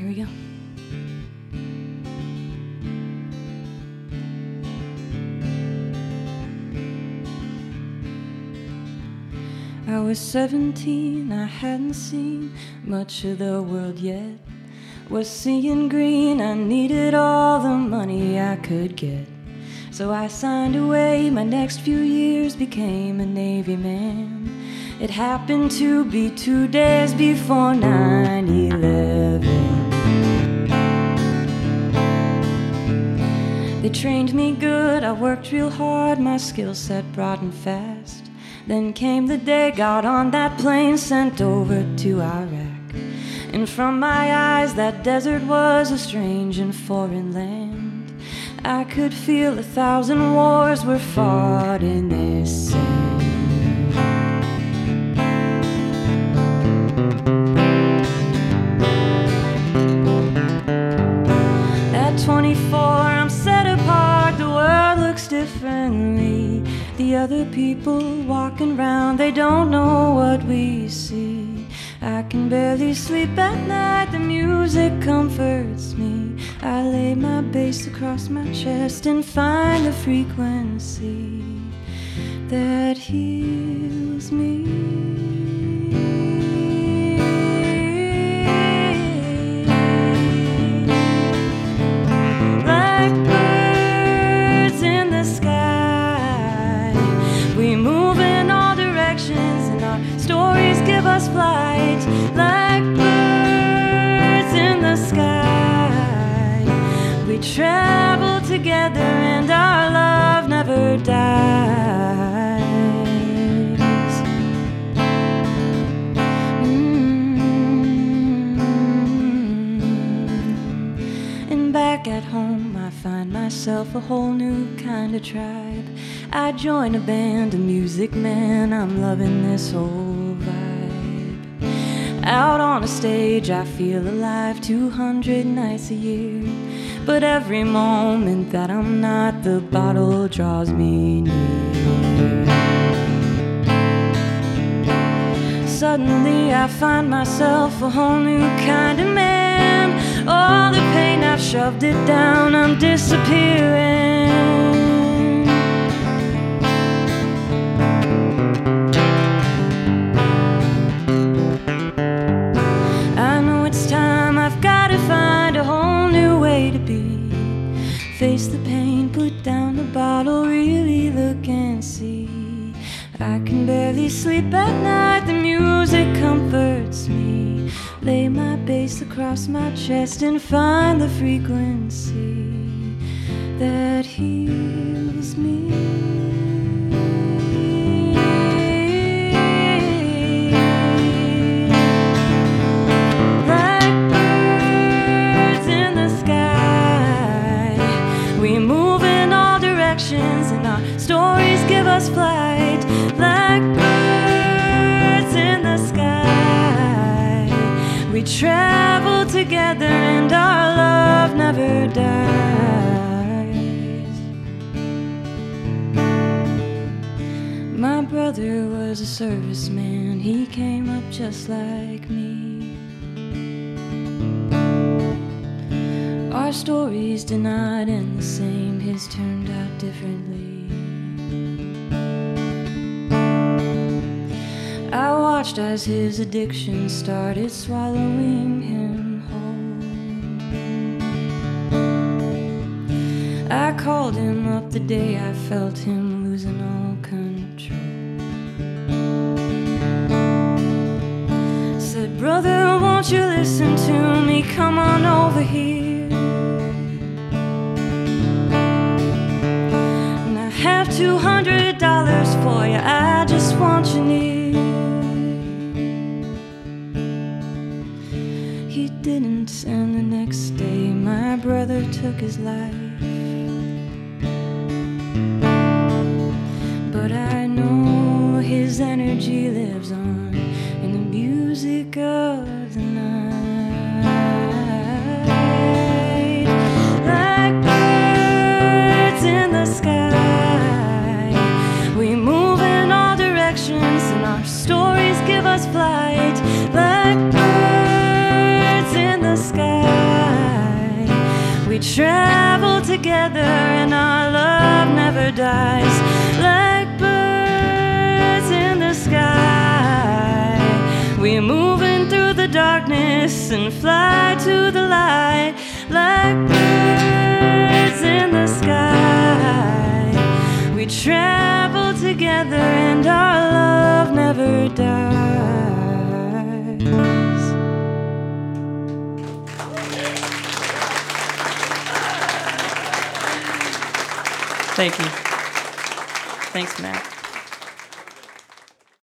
Here we go. I was 17, I hadn't seen much of the world yet. Was seeing green, I needed all the money I could get. So I signed away, my next few years became a Navy man. It happened to be 2 days before 9/11. They trained me good, I worked real hard, my skill set broadened fast. Then came the day, got on that plane, sent over to Iraq. And from my eyes, that desert was a strange and foreign land. I could feel 1,000 wars were fought in this sand. At 24, I'm set apart, the world looks differently. The other people walking around, they don't know what we see. I can barely sleep at night, the music comforts me. I lay my bass across my chest and find the frequency that heals me. Like birds in the sky, we move in all directions and our stories give us flight. Like birds in the sky, we travel together and our love never dies. And back at home I find myself a whole new kind of tribe. I join a band of music, man, I'm loving this whole vibe. Out on a stage I feel alive 200 nights a year. But every moment that I'm not, the bottle draws me near. Suddenly I find myself a whole new kind of man. All the pain I've shoved it down, I'm disappearing. Face the pain, put down the bottle, really look and see. I can barely sleep at night, the music comforts me. Lay my bass across my chest and find the frequency that heals me. And our stories give us flight. Like birds in the sky, we travel together and our love never dies. My brother was a serviceman, he came up just like me. Our stories did not end the same, his turned out differently. I watched as his addiction started swallowing him whole. I called him up the day I felt him losing all control. Said, brother, won't you listen to me, come on over here. Have $200 for you, I just want you near. He didn't, and the next day my brother took his life. But I know his energy lives on in the music of the night. Like birds in the sky, and our stories give us flight. Like birds in the sky, We travel together and our love never dies. Like birds in the sky, we're moving through the darkness and fly to the light. Like birds in the sky, we travel together and our love never dies. Thank you. Thanks, Matt.